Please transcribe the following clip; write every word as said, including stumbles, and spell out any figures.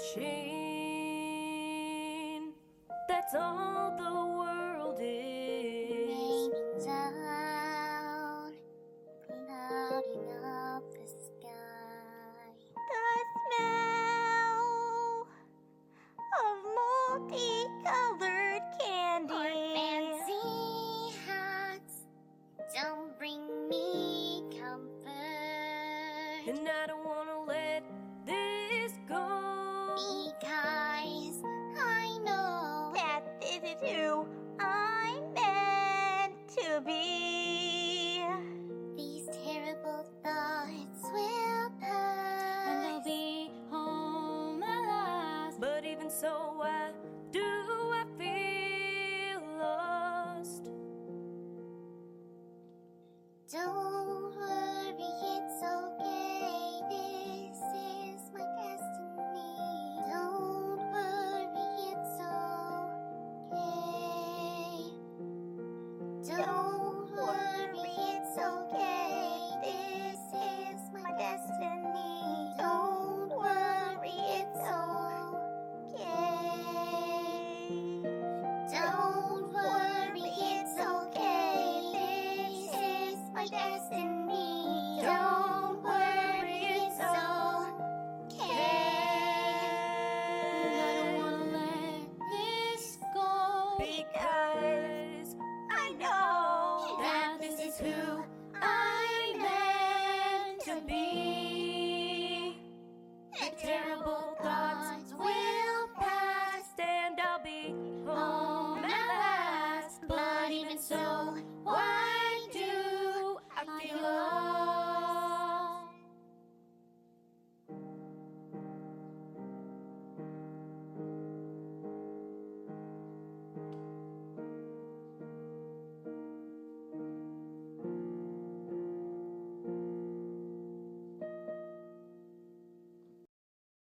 machine. That's all the world is. Raining down, clouding up the sky. The smell of multicolored candy. Or fancy hats don't bring me comfort. And I don't wanna let this go, because I know that this is who I'm meant to be. These terrible thoughts will pass, and I'll be home at last. But even so, why do I feel lost? Don't worry, it's okay. This is my destiny. Don't worry, it's okay. Don't worry, it's okay. This is my destiny. Don't worry, it's okay. Don't worry, it's okay. This is my destiny. Don't worry, it's okay. I don't wanna let this go, because